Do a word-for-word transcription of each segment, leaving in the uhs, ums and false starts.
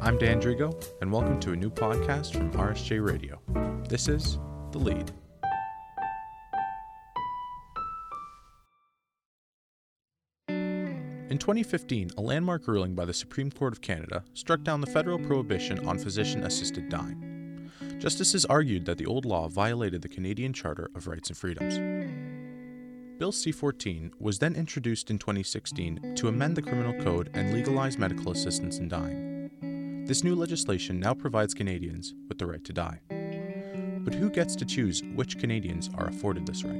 I'm Dan Drigo, and welcome to a new podcast from R S J Radio. This is The Lead. In twenty fifteen, a landmark ruling by the Supreme Court of Canada struck down the federal prohibition on physician-assisted dying. Justices argued that the old law violated the Canadian Charter of Rights and Freedoms. Bill C fourteen was then introduced in twenty sixteen to amend the criminal code and legalize medical assistance in dying. This new legislation now provides Canadians with the right to die. But who gets to choose which Canadians are afforded this right?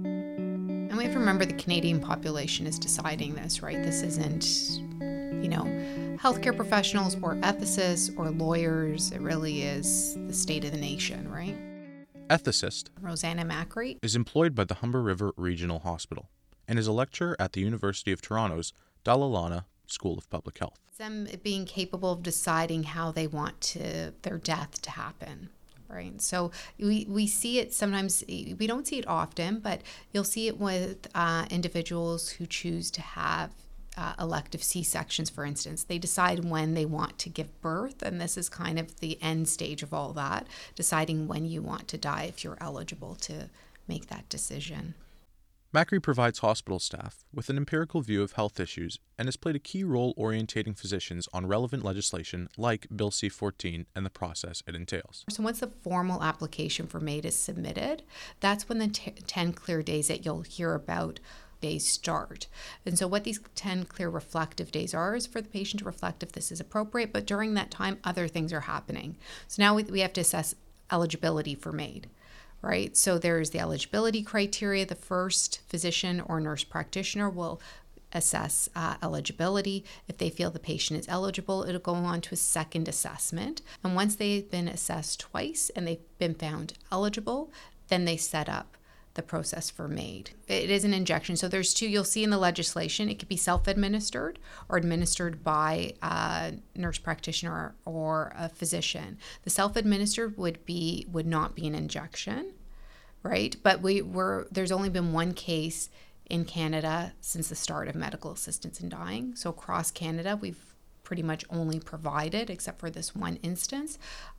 And we have to remember the Canadian population is deciding this, right? This isn't, you know, healthcare professionals or ethicists or lawyers. It really is the state of the nation, right? Ethicist Rosanna Macri is employed by the Humber River Regional Hospital and is a lecturer at the University of Toronto's Dalla Lana School of Public Health. Them being capable of deciding how they want to their death to happen. Right. So we, we see it sometimes, we don't see it often, but you'll see it with uh, individuals who choose to have uh, elective C-sections, for instance. They decide when they want to give birth, and this is kind of the end stage of all that, deciding when you want to die if you're eligible to make that decision. Macri provides hospital staff with an empirical view of health issues and has played a key role orientating physicians on relevant legislation like Bill C fourteen and the process it entails. So once the formal application for MAID is submitted, that's when the t- ten clear days that you'll hear about days start. And so what these ten clear reflective days are is for the patient to reflect if this is appropriate, but during that time, other things are happening. So now we, we have to assess eligibility for MAID. Right, so there's the eligibility criteria. The first physician or nurse practitioner will assess uh, eligibility. If they feel the patient is eligible, it'll go on to a second assessment. And once they've been assessed twice and they've been found eligible, then they set up the process for MAID. It is an injection. So there's two, you'll see in the legislation, it could be self-administered or administered by a nurse practitioner or a physician. The self-administered would be, would not be an injection, right? But we were, there's only been one case in Canada since the start of medical assistance in dying. So across Canada, we've pretty much only provided, except for this one instance,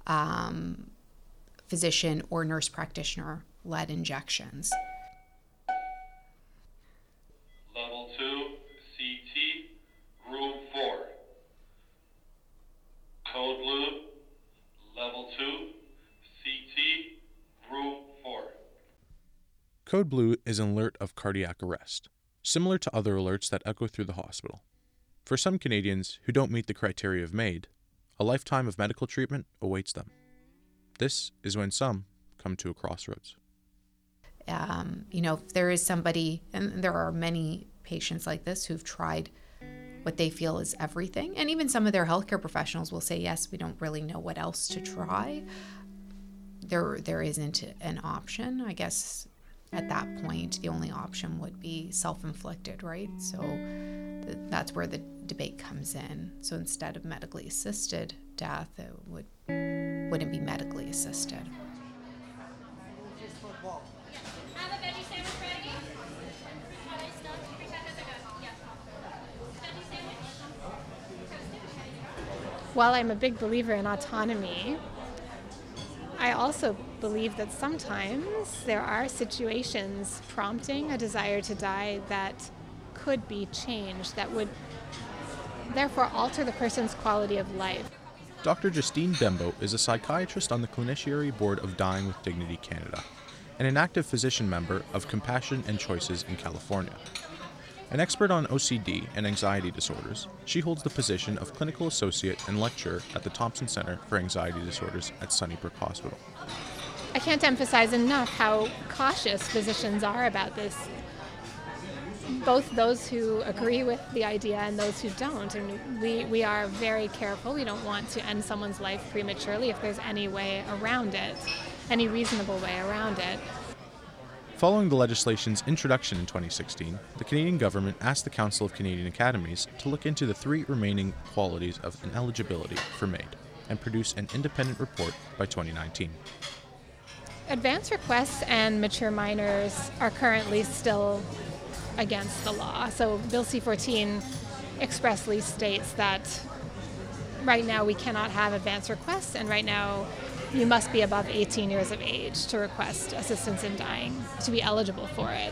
um, physician or nurse practitioner lead injections. Level two, C T, Group four. Code Blue, Level two, C T, Group four. Code Blue is an alert of cardiac arrest, similar to other alerts that echo through the hospital. For some Canadians who don't meet the criteria of MAID, a lifetime of medical treatment awaits them. This is when some come to a crossroads. Um, you know, if there is somebody, and there are many patients like this who've tried what they feel is everything, and even some of their healthcare professionals will say, yes, we don't really know what else to try. There, there isn't an option. I guess at that point, the only option would be self-inflicted, right? So th- that's where the debate comes in. So instead of medically assisted death, it would, wouldn't be medically assisted. While I'm a big believer in autonomy, I also believe that sometimes there are situations prompting a desire to die that could be changed, that would therefore alter the person's quality of life. Doctor Justine Dembo is a psychiatrist on the Cliniciary Board of Dying with Dignity Canada and an active physician member of Compassion and Choices in California. An expert on O C D and anxiety disorders, she holds the position of clinical associate and lecturer at the Thompson Center for Anxiety Disorders at Sunnybrook Hospital. I can't emphasize enough how cautious physicians are about this. Both those who agree with the idea and those who don't. And we, we are very careful. We don't want to end someone's life prematurely if there's any way around it, any reasonable way around it. Following the legislation's introduction in twenty sixteen, the Canadian government asked the Council of Canadian Academies to look into the three remaining qualities of ineligibility for MAID and produce an independent report by twenty nineteen. Advance requests and mature minors are currently still against the law. So Bill C fourteen expressly states that right now we cannot have advance requests, and right now you must be above eighteen years of age to request assistance in dying, to be eligible for it.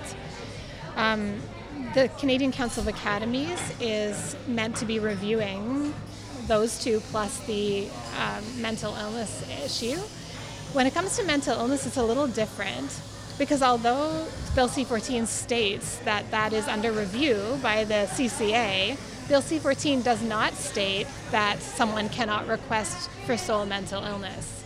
Um, the Canadian Council of Academies is meant to be reviewing those two plus the um, mental illness issue. When it comes to mental illness, it's a little different, because although Bill C fourteen states that that is under review by the C C A, Bill C fourteen does not state that someone cannot request for sole mental illness.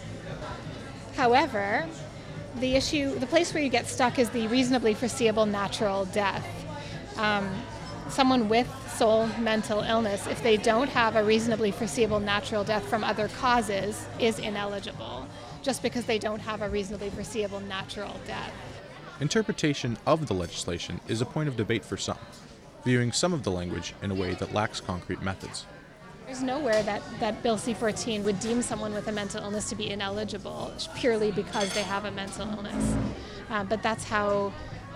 However, the issue, the place where you get stuck is the reasonably foreseeable natural death. Um, someone with sole mental illness, if they don't have a reasonably foreseeable natural death from other causes, is ineligible, just because they don't have a reasonably foreseeable natural death. Interpretation of the legislation is a point of debate for some, viewing some of the language in a way that lacks concrete methods. There's nowhere that, that Bill C fourteen would deem someone with a mental illness to be ineligible purely because they have a mental illness. Uh, but that's how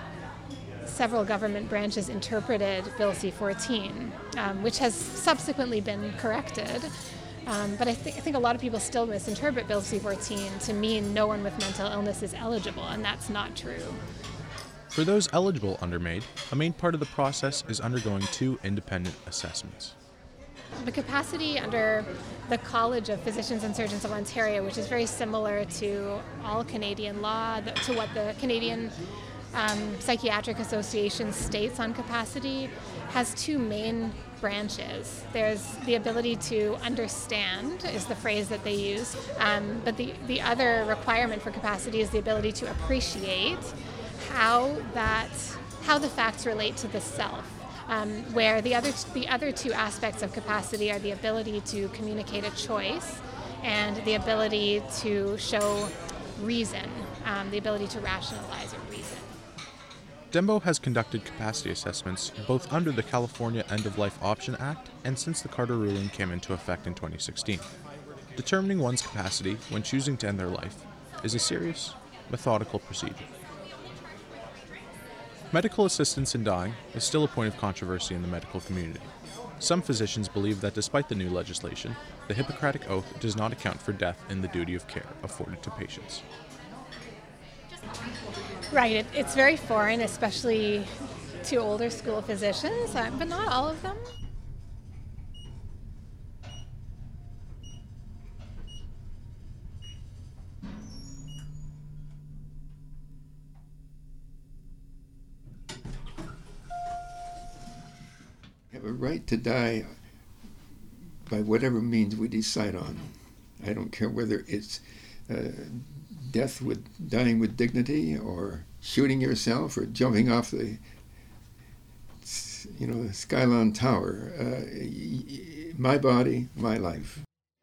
several government branches interpreted Bill C fourteen, um, which has subsequently been corrected. Um, but I, th- I think a lot of people still misinterpret Bill C fourteen to mean no one with mental illness is eligible, and that's not true. For those eligible under MAID, a main part of the process is undergoing two independent assessments. The capacity under the College of Physicians and Surgeons of Ontario, which is very similar to all Canadian law, the, to what the Canadian um, Psychiatric Association states on capacity, has two main branches. There's the ability to understand, is the phrase that they use, um, but the, the other requirement for capacity is the ability to appreciate how that how the facts relate to the self. Um, where the other the other two aspects of capacity are the ability to communicate a choice and the ability to show reason, um, the ability to rationalize or reason. DEMBO has conducted capacity assessments both under the California End-of-Life Option Act and since the Carter ruling came into effect in twenty sixteen. Determining one's capacity when choosing to end their life is a serious, methodical procedure. Medical assistance in dying is still a point of controversy in the medical community. Some physicians believe that despite the new legislation, the Hippocratic Oath does not account for death in the duty of care afforded to patients. Right, it, it's very foreign, especially to older school physicians, uh, but not all of them. Have a right to die by whatever means we decide on. I don't care whether it's uh, death with dying with dignity, or shooting yourself, or jumping off the, you know, the Skylon Tower. Uh, my body, my life.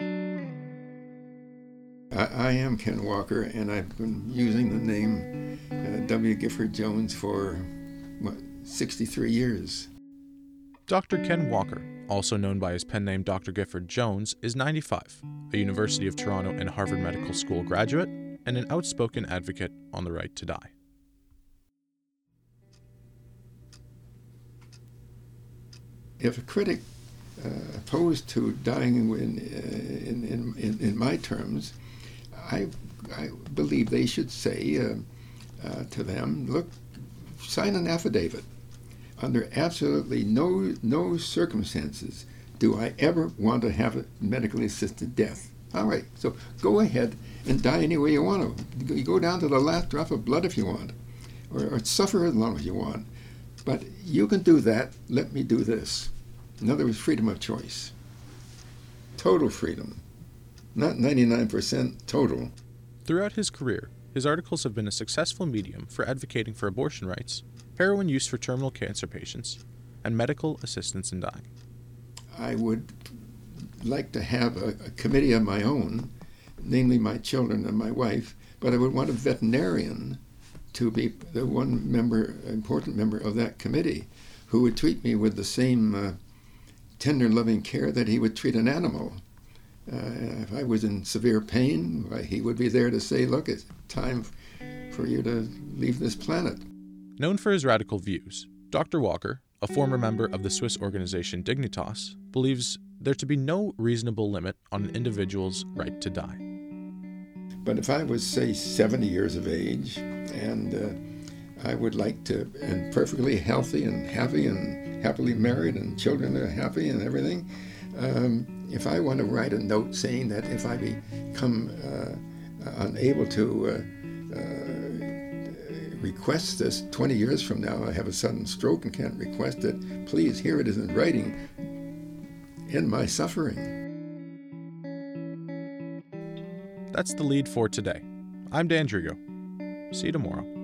I, I am Ken Walker, and I've been using the name uh, W. Gifford Jones for what, sixty-three years. Doctor Ken Walker, also known by his pen name Doctor Gifford Jones, is ninety-five, a University of Toronto and Harvard Medical School graduate, and an outspoken advocate on the right to die. If a critic uh, opposed to dying in, in, in, in, in my terms, I, I believe they should say uh, uh, to them, look, sign an affidavit. Under absolutely no no circumstances do I ever want to have a medically assisted death. All right, so go ahead and die any way you want to. You go down to the last drop of blood if you want, or, or suffer as long as you want. But you can do that, let me do this. In other words, freedom of choice. Total freedom. Not ninety-nine percent total. Throughout his career, his articles have been a successful medium for advocating for abortion rights, heroin use for terminal cancer patients, and medical assistance in dying. I would like to have a, a committee of my own, namely my children and my wife, but I would want a veterinarian to be the one member, important member of that committee, who would treat me with the same uh, tender, loving care that he would treat an animal. Uh, if I was in severe pain, why, he would be there to say, look, it's time for you to leave this planet. Known for his radical views, Doctor Walker, a former member of the Swiss organization Dignitas, believes there to be no reasonable limit on an individual's right to die. But if I was, say, seventy years of age, and uh, I would like to, and perfectly healthy and happy and happily married and children are happy and everything, um, if I want to write a note saying that if I become uh, unable to uh, uh, request this twenty years from now, I have a sudden stroke and can't request it, please, here it is in writing, end my suffering. That's the lead for today. I'm Dan Drigo. See you tomorrow.